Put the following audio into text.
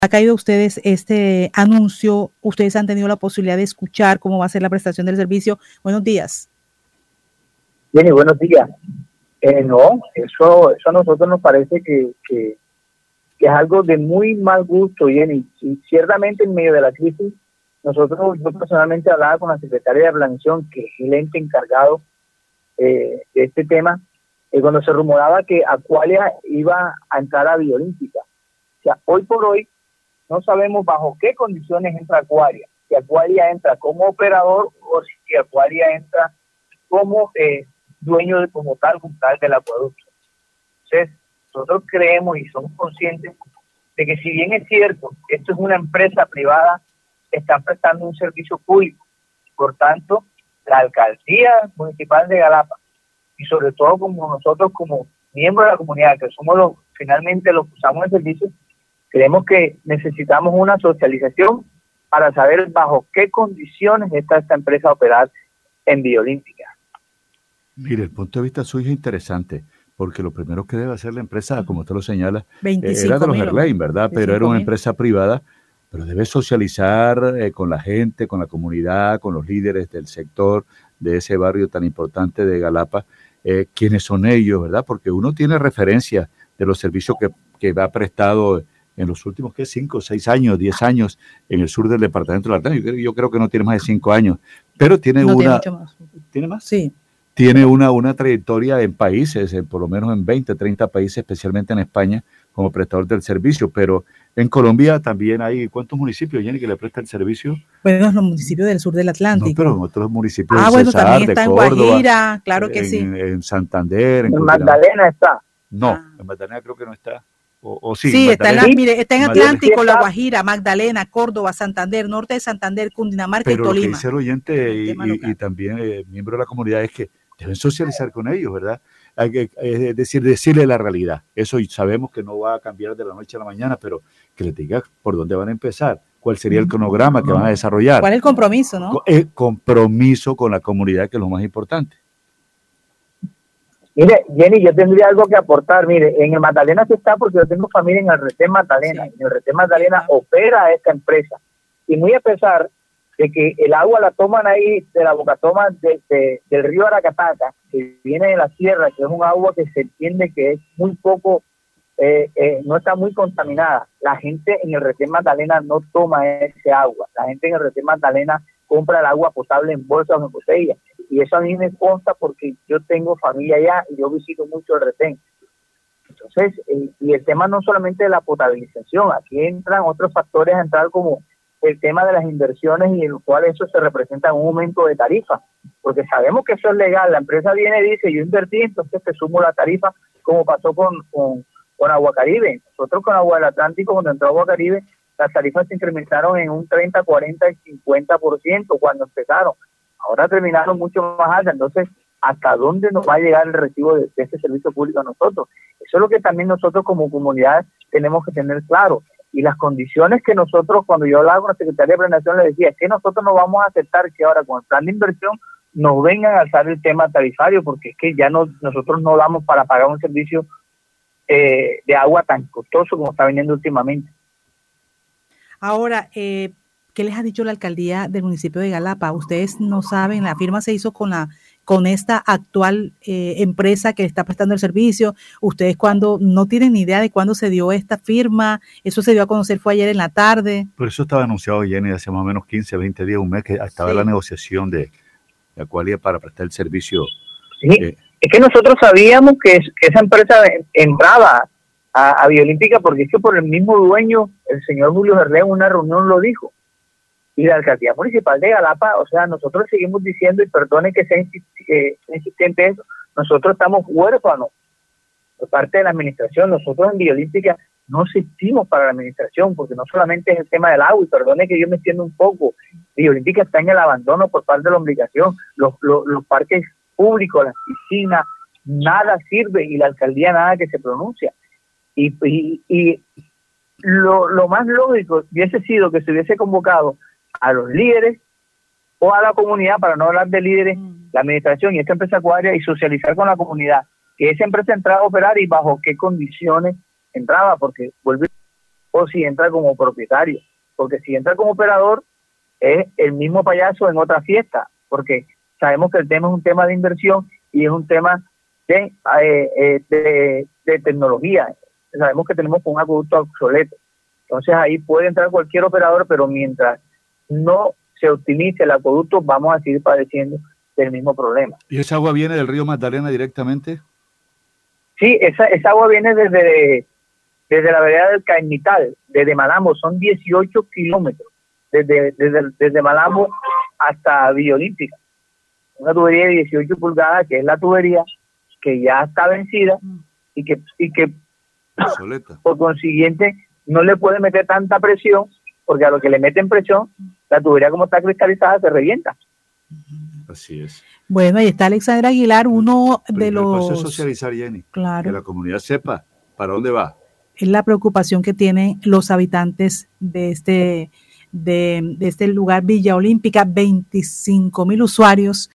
ha caído a ustedes este anuncio? ¿Ustedes han tenido la posibilidad de escuchar cómo va a ser la prestación del servicio? Buenos días. Bien, buenos días. No, eso a nosotros nos parece que es algo de muy mal gusto, Jenny. Y ciertamente en medio de la crisis, yo personalmente hablaba con la secretaria de Planeación, que es el ente encargado de este tema, cuando se rumoraba que Acualia iba a entrar a Biolímpica. O sea, hoy por hoy no sabemos bajo qué condiciones entra Acualia. Si Acualia entra como operador o si Acualia entra como dueño como tal del acueducto. Entonces, nosotros creemos y somos conscientes de que si bien es cierto, esto es una empresa privada, está prestando un servicio público. Por tanto, la alcaldía municipal de Galapa y sobre todo como nosotros como miembros de la comunidad, que somos finalmente los que usamos el servicio, creemos que necesitamos una socialización para saber bajo qué condiciones está esta empresa a operar en Biolímpica. Mire, el punto de vista suyo es interesante, porque lo primero que debe hacer la empresa, como usted lo señala, era de los Herlein, ¿verdad? Pero era una empresa privada, pero debe socializar con la gente, con la comunidad, con los líderes del sector de ese barrio tan importante de Galapa, quiénes son ellos, ¿verdad? Porque uno tiene referencia de los servicios que ha prestado en los últimos, 5, 6 años, 10 años en el sur del departamento del Atlántico. Yo creo que no tiene más de 5 años, pero tiene ¿Tiene más? Sí. Tiene una trayectoria en países, por lo menos en 20, 30 países, especialmente en España, como prestador del servicio. Pero en Colombia también hay, ¿cuántos municipios, Jenny, que le prestan el servicio? Bueno, los municipios del sur del Atlántico. No, pero en otros municipios de Cesar, también está de en Córdoba, Guajira, claro que sí. En Santander. En Magdalena está. No, en Magdalena creo que no está. Sí, está en Atlántico, La Guajira, Magdalena, Córdoba, Santander, norte de Santander, Cundinamarca y Tolima. Pero lo que dice el oyente y también miembro de la comunidad es que deben socializar con ellos, ¿verdad? Es decir, decirle la realidad. Eso sabemos que no va a cambiar de la noche a la mañana, pero que les diga por dónde van a empezar, cuál sería el cronograma que van a desarrollar. ¿Cuál es el compromiso, no? El compromiso con la comunidad, que es lo más importante. Mire, Jenny, yo tendría algo que aportar. Mire, en el Magdalena sí está porque yo tengo familia en el Retén Magdalena. Sí. En el Retén Magdalena opera esta empresa. Y muy a pesar de que el agua la toman ahí de la bocatoma del río Aracataca, que viene de la sierra, que es un agua que se entiende que es muy poco, no está muy contaminada. La gente en el Retén Magdalena no toma ese agua. La gente en el Retén Magdalena compra el agua potable en bolsas o en botellas. Y eso a mí me consta porque yo tengo familia allá y yo visito mucho el Retén. Entonces, y el tema no solamente de la potabilización, aquí entran otros factores a entrar como el tema de las inversiones y en el cual eso se representa en un aumento de tarifa, porque sabemos que eso es legal. La empresa viene y dice, yo invertí, entonces te sumo la tarifa, como pasó con Agua Caribe. Nosotros con Agua del Atlántico, cuando entró Agua Caribe, las tarifas se incrementaron en un 30, 40 y 50% cuando empezaron. Ahora terminaron mucho más altas. Entonces, ¿hasta dónde nos va a llegar el recibo de este servicio público a nosotros? Eso es lo que también nosotros como comunidad tenemos que tener claro. Y las condiciones que nosotros, cuando yo hablaba con la Secretaría de Planeación, le decía, es que nosotros no vamos a aceptar que ahora con el plan de inversión nos vengan a alzar el tema tarifario, porque es que ya nosotros no damos para pagar un servicio de agua tan costoso como está viniendo últimamente. Ahora, ¿qué les ha dicho la alcaldía del municipio de Galapa? Ustedes no saben, la firma se hizo con esta actual empresa que está prestando el servicio. Ustedes no tienen ni idea de cuándo se dio esta firma. Eso se dio a conocer, fue ayer en la tarde. Por eso estaba anunciado, Jenny, hace más o menos 15, 20 días, un mes, que estaba la negociación de Acualia para prestar el servicio. Sí, es que nosotros sabíamos que esa empresa entraba a Biolímpica, porque es que por el mismo dueño, el señor Julio Herrera, en una reunión lo dijo. Y la alcaldía municipal de Galapa, o sea, nosotros seguimos diciendo, y perdone que sea insistente eso, nosotros estamos huérfanos por parte de la administración. Nosotros en Biolímpica no existimos para la administración, porque no solamente es el tema del agua, y perdone que yo me extienda un poco, Biolímpica está en el abandono por parte de la obligación, los parques públicos, las piscinas, nada sirve, y la alcaldía nada que se pronuncia. Y lo más lógico hubiese sido que se hubiese convocado a los líderes o a la comunidad, para no hablar de líderes, la administración y esta empresa acuaria, y socializar con la comunidad que esa empresa entraba a operar y bajo qué condiciones entraba, porque vuelve o si entra como propietario, porque si entra como operador es el mismo payaso en otra fiesta, porque sabemos que el tema es un tema de inversión y es un tema de tecnología. Sabemos que tenemos un acueducto obsoleto, entonces ahí puede entrar cualquier operador, pero mientras no se optimice el acueducto vamos a seguir padeciendo del mismo problema. ¿Y esa agua viene del río Magdalena directamente? Sí, esa agua viene desde la vereda del Caimital, desde Malambo, son 18 kilómetros, desde Malambo hasta Villa Olímpica. Una tubería de 18 pulgadas, que es la tubería que ya está vencida y que por consiguiente no le puede meter tanta presión, porque a lo que le meten presión, la tubería como está cristalizada se revienta. Así es. Bueno, ahí está Alexandra Aguilar, uno de los... El paso es socializar, Jenny. Claro. Que la comunidad sepa para dónde va. Es la preocupación que tienen los habitantes de este lugar, Villa Olímpica, 25,000 usuarios